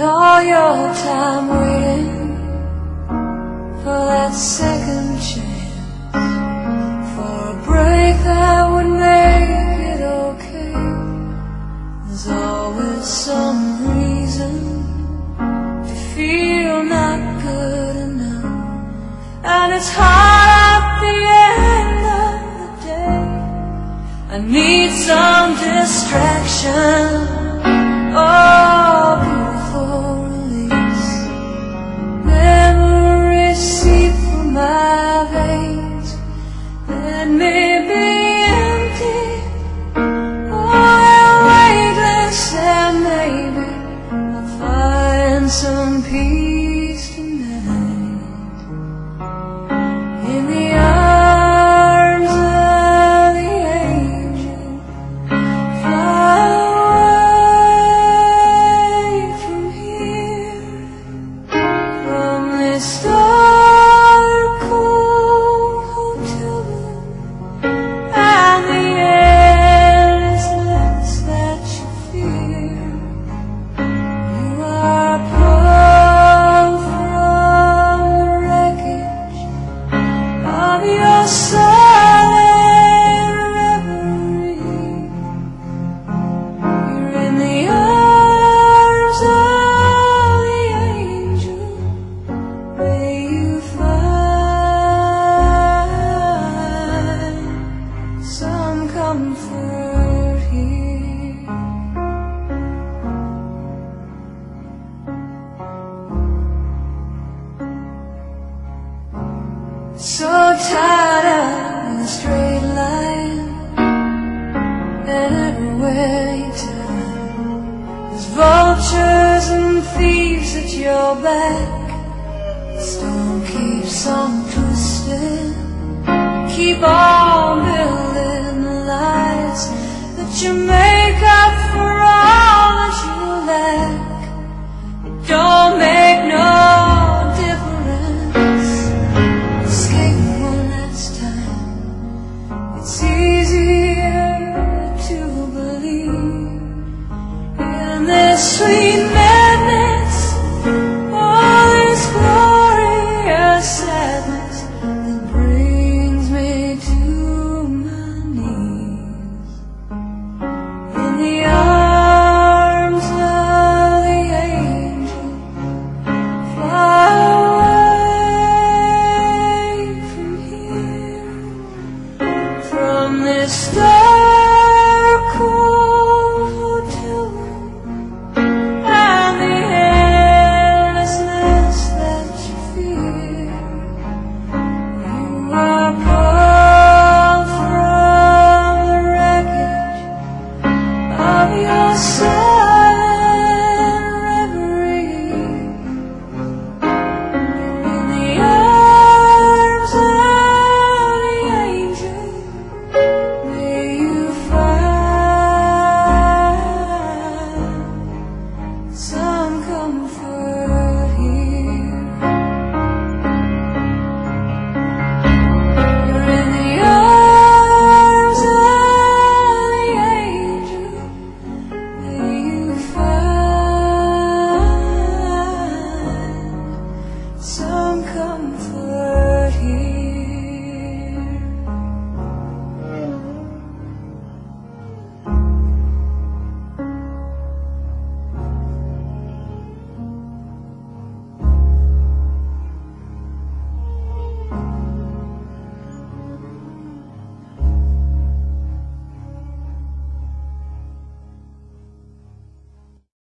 all your time waiting for that second chance, for a break that would make it okay. There's always some reason to feel not good enough, and it's hard at the end of the day. I need some distraction, oh, beautiful release. Memories seep through my veins, let me be empty, oh, and weightless, and maybe I'll find some peace tonight in the arms of the angel. Fly away from here, from this dark, cold hotel room, and the endlessness that you fear. You are pulled from the wreckage of your silent reverie. You're in the arms of the angel. May you find some comfort here. So tired of the straight line, and everywhere you turn, there's vultures and thieves at your back. The storm keeps on twisting, keep on building the lies that you make up for all that you lack. It don't make no difference. Escape one last time. It's easier to believe in this sweet madness, all this glorious sadness that brings me to my knees. In the arms of the angel, fly away from here, from this dark, cold hotel room, and the endlessness that you fear. You are pulled from the wreckage of your silent reverie. In the arms of the angel, may you find some comfort here. You're in the arms of the angel, may you find some comfort.